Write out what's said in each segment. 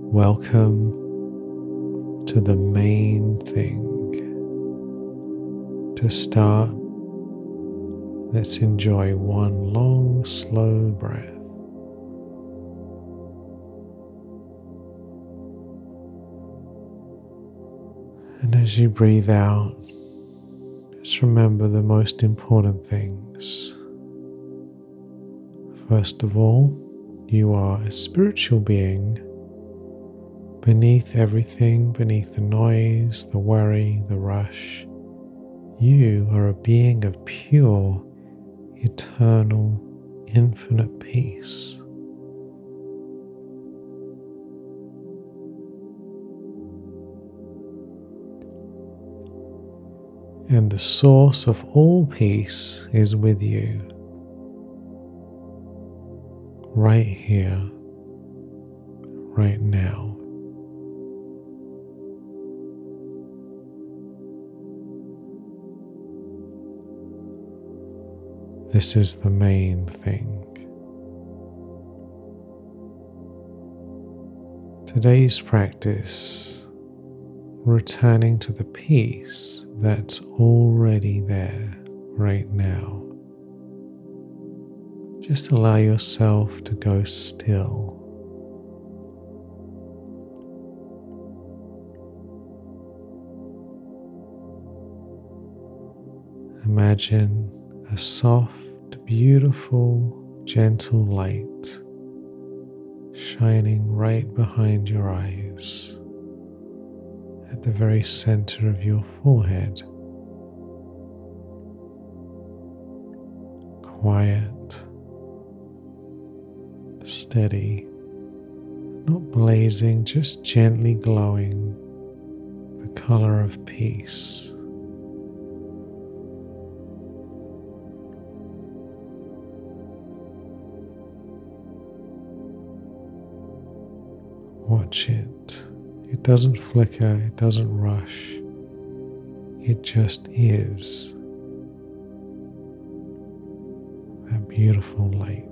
Welcome to the main thing. To start, let's enjoy one long, slow breath. And as you breathe out, just remember the most important things. First of all, you are a spiritual being beneath everything, beneath the noise, the worry, the rush. You are a being of pure, eternal, infinite peace. And the source of all peace is with you, right here, right now. This is the main thing. Today's practice, returning to the peace that's already there right now. Just allow yourself to go still. Imagine a soft, beautiful, gentle light shining right behind your eyes, at the very center of your forehead. Quiet, steady, not blazing, just gently glowing, the color of peace. Watch it. It doesn't flicker, it doesn't rush. It just is. That beautiful light.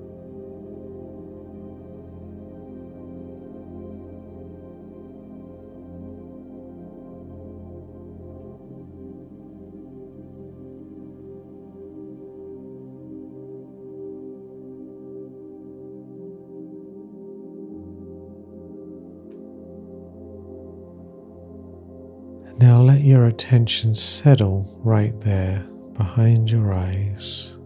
Now let your attention settle right there behind your eyes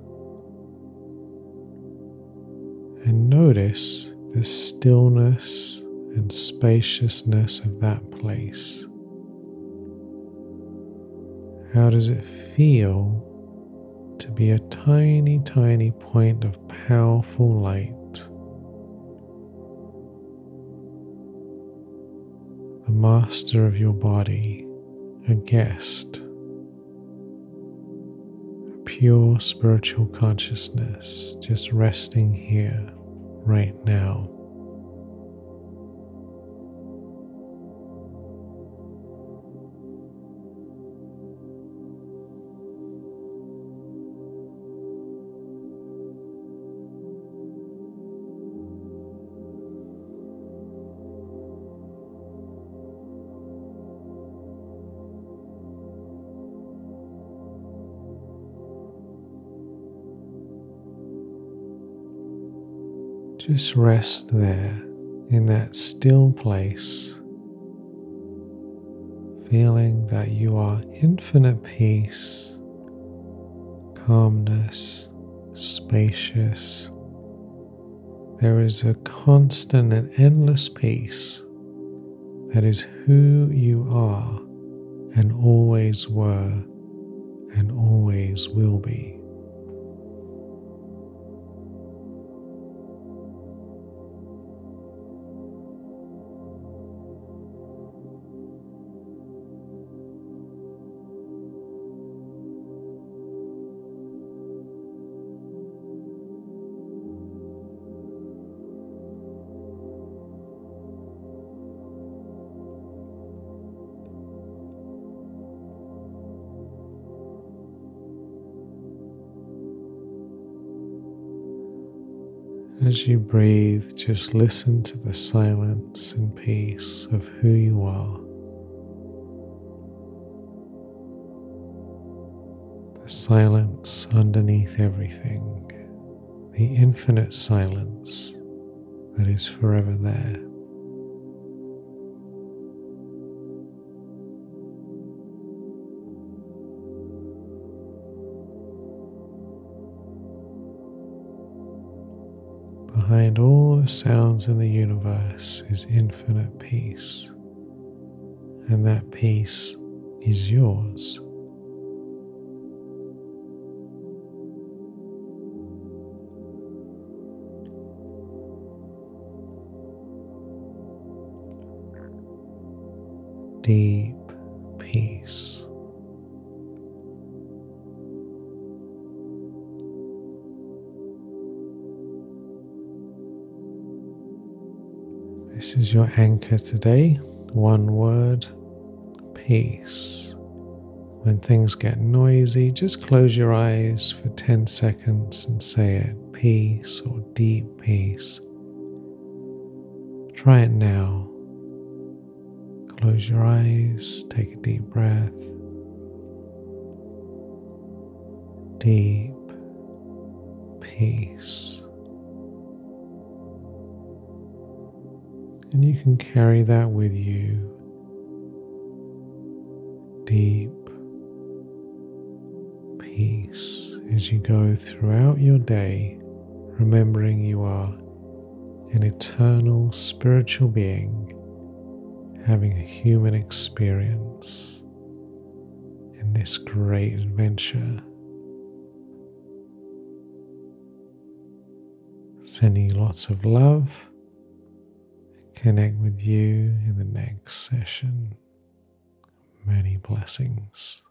and notice the stillness and spaciousness of that place. How does it feel to be a tiny, tiny point of powerful light? The master of your body, a guest, a pure spiritual consciousness just resting here right now. Just rest there in that still place, feeling that you are infinite peace, calmness, spacious. There is a constant and endless peace that is who you are and always were and always will be. As you breathe, just listen to the silence and peace of who you are. The silence underneath everything, the infinite silence that is forever there. Behind all the sounds in the universe is infinite peace, and that peace is yours. Deep peace. This is your anchor today. One word: peace. When things get noisy, just close your eyes for 10 seconds and say it: peace or deep peace. Try it now. Close your eyes, take a deep breath. Deep peace. And you can carry that with you. Deep peace as you go throughout your day, remembering you are an eternal spiritual being having a human experience in this great adventure. Sending you lots of love. Connect with you in the next session. Many blessings.